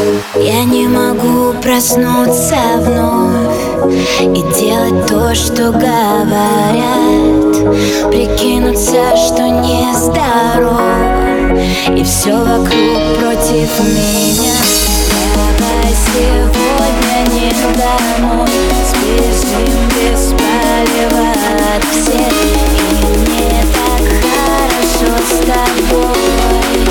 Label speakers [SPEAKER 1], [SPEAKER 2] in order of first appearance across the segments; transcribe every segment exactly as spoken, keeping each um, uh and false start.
[SPEAKER 1] Я не могу проснуться вновь и делать то, что говорят, прикинуться, что нездоров, и все вокруг против меня. Давай сегодня не домой, сбежим без палева от всех, и мне так хорошо с тобой.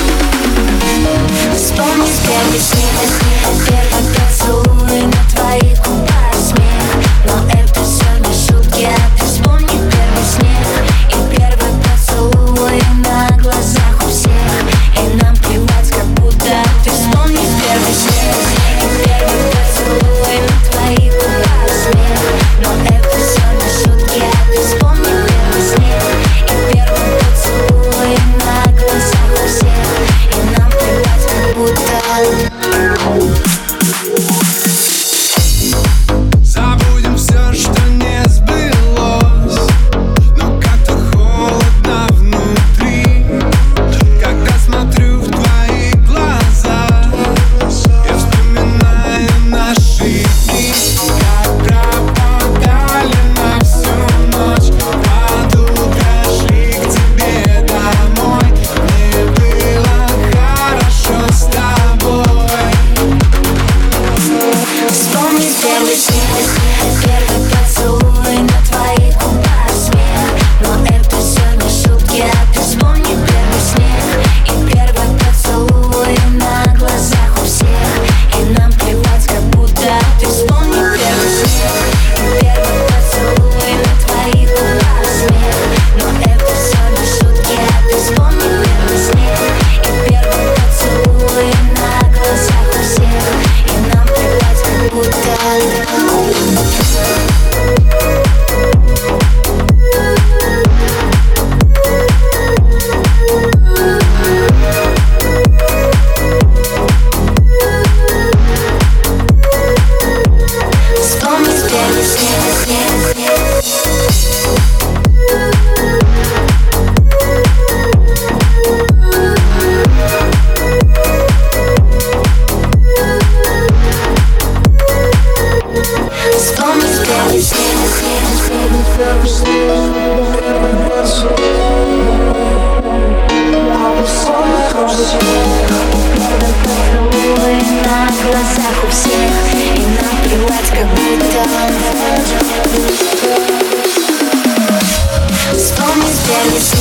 [SPEAKER 1] Вспомни первый снег, первый поцелуй на твоих губах смех, но это все не шутки, а ты вспомни первый снег и первый поцелуй на глазах у всех, и нам плевать, как будто ты вспомни первый снег и первый поцелуй на твоих губах смех, но это все не шутки, а ты вспомни первый снег и первый поцелуй на глазах у всех, и нам плевать, как будто.
[SPEAKER 2] Забудем все, что не сбылось, но как-то холодно внутри, когда смотрю в твои глаза. Я вспоминаю наши дни, как пропадали на всю ночь, под утро шли к тебе домой. Мне было хорошо с тобой.
[SPEAKER 1] Вспомни первый снег, первый поцелуй на твоих губах смех, но это все не шутки, а ты вспомни первый снег и первый поцелуй на глазах у всех, и нам плевать, как будто ты вспомни первый снег и первый поцелуй на твоих губах смех, но это все не шутки, а ты вспомни первый снег и первый поцелуй на глазах у всех, и нам плевать, как будто. Вспомни первый снег, снег, снег. Вспомни первый снег, снег, первый поцелуй на глазах у всех, и нам плевать, как будто. Вспомни первый снег.